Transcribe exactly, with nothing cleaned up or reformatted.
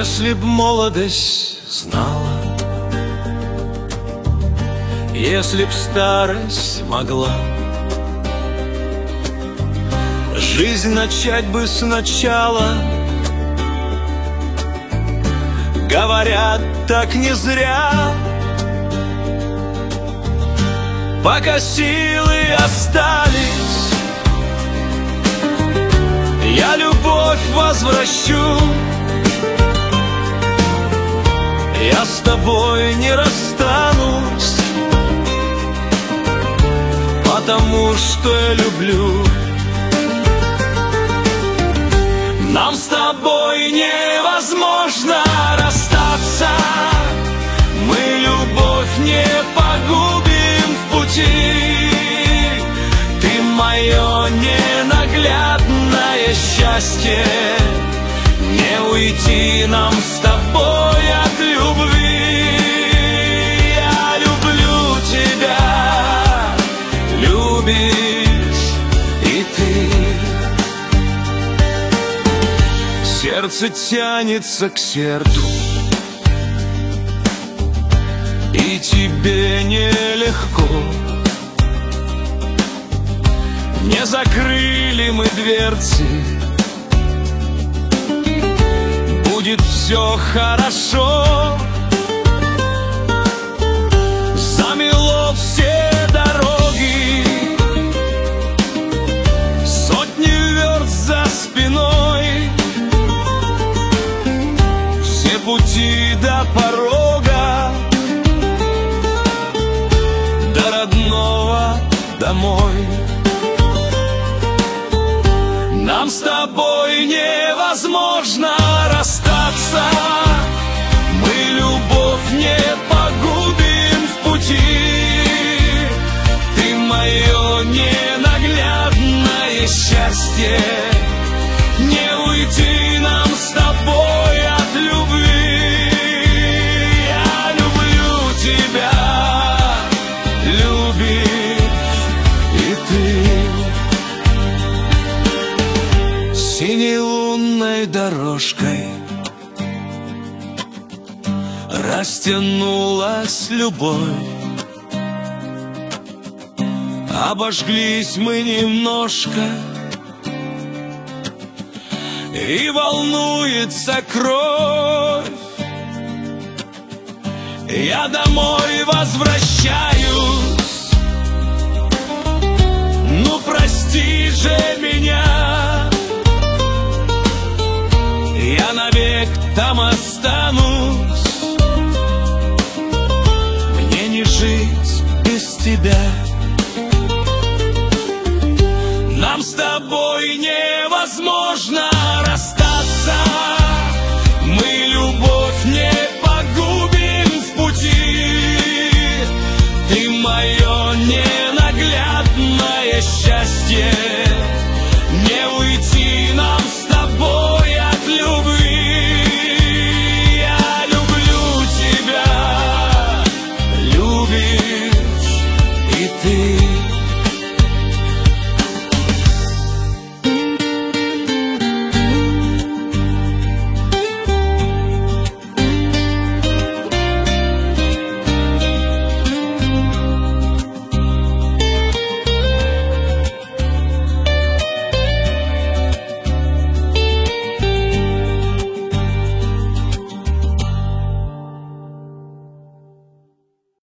Если б молодость знала, если б старость могла, жизнь начать бы сначала. Говорят, так не зря, пока силы остались, я любовь возвращу. Я с тобой не расстанусь, потому что я люблю. Нам с тобой невозможно расстаться, мы любовь не погубим в пути. Ты мое ненаглядное счастье, не уйти нам с тобой от любви. Я люблю тебя, любишь и ты. Сердце тянется к сердцу, и тебе нелегко. Не закрыли мы дверцы, будет все хорошо. Замело все дороги, сотни верст за спиной, все пути до порога, до родного домой. Нам с тобой невозможно расстаться, мы любовь не погубим в пути. Ты мое ненаглядное счастье, не уйти нам с тобой от любви. Я люблю тебя, любишь и ты. Синей лунной дорожкой растянулась любовь, обожглись мы немножко, и волнуется кровь. Я домой возвращаюсь, ну прости же меня, я навек там останусь, мне не жить без тебя.